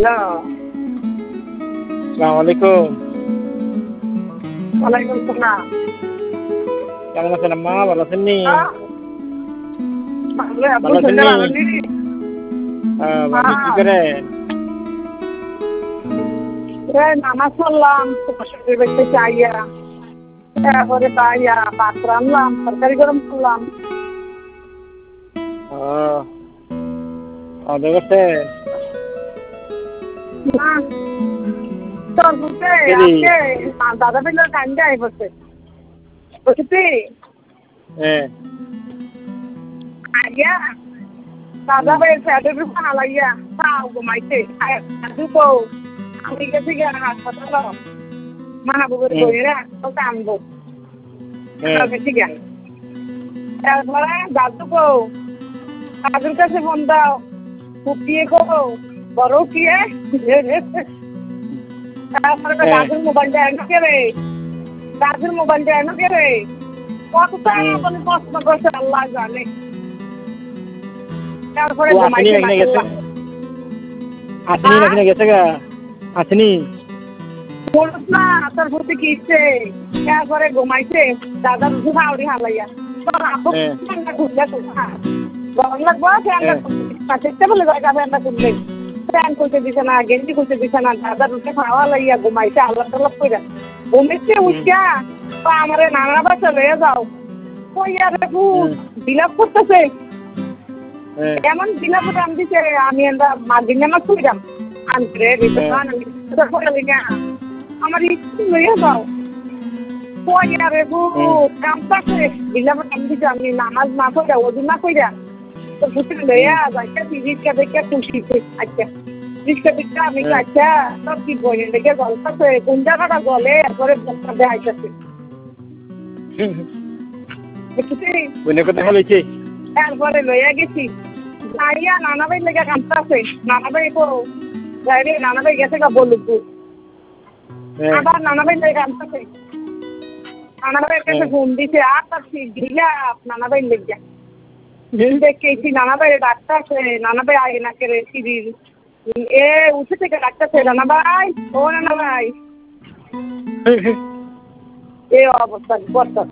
Hello, আসসালামু আলাইকুম। ওয়ালাইকুম সালাম। কেমন আছেন আম্মা? ভালো আছেন নি? ভালো আপু ভালো আছেন শুনতে নি? ভালো নি? ভালো কি করেন? নামাজ পড়লাম শরীর দেখতে চাইয়া, তারপরে পাইয়া ভাত রান্নলাম, তরকারি গরম করলাম। ও আমাদের কাছে না তোর বলতে কেডি? আজকে দাদা বিলের কান্দে আই বসে বুঝছি হ্যাঁ আইয়া দাদা ভাই ফ্যাটের উপর হালাইয়া তাও ঘুমাইছে দুটো আমি গেছি গিয়ে হাসপাতাল মাহবুবের বইয়েরা তো কানবো গেছি গিয়া তারপরে দাদু কো দাদুর কাছে ফোন দাও ফুপিয়ে কো বড় কিয়ে তারপরে দাদুর মোবাইলটা এনে কে রে দাদুর মোবাইলটা এনে কে রে কত টাকা বলে প্রশ্ন করছে আল্লাহ জানে। তারপরে ঘুমাইছে আসেনি নাকি গেছে গা আসেনি বলুস না তোর প্রতি কি ইচ্ছে তারপরে ঘুমাইছে দাদা রুসু খাওয়ারি হালাইয়া তোর আপু খুললে গরম লাগবো চেষ্টা বলে জায়গা ফ্যানটা খুললে ফ্যান খুলতে দিছে না গেঞ্জি খুলতে দিছে না দাদা রুসে খাওয়া লাইয়া ঘুমাইছে আল্লাহ টাল্লাহ করে ঘুমিচ্ছে উঠা তো আমার নানা বাসা লয়ে যাও কই আর বিলাপ করতেছে এমন বিলাপ রাম দিছে আমি আমরা মাঝিন নামাজ খুঁজলাম আনতে আমার ইচ্ছে লইয়া যাও কই আর কামতাছে বিলাপ রাম দিছে আমি নামাজ না কইরা ওযু না কইরা তো ফুটে লইয়া যাইতে রিক্সা দেখে খুশিতে আচ্ছা রিক্সা দেখে আমি আচ্ছা সব কি বলে দেখে গল্পছে কোন জায়গাটা গলে এরপরে বক্তা দেখাইতেছে তারপরে লইয়া গেছি যাইয়া নানা ভাই লেগে কামতাছে নানা ভাই তো যাই রে নানা ভাই গেছে গা বলুকু আবার নানা ভাই লেগে কামতাছে নানা ভাইয়ের কাছে ফোন দিছে আর তার ঢিলা নানা ভাই লেগে দেখেছি নানা ভাই ডাক্তারছে নানা ভাই আগে না করে সিঁড়ির এ উঠে থেকে ডাক্তারছে নানা ভাই ও নানা ভাই এই অবস্থা বর্তমান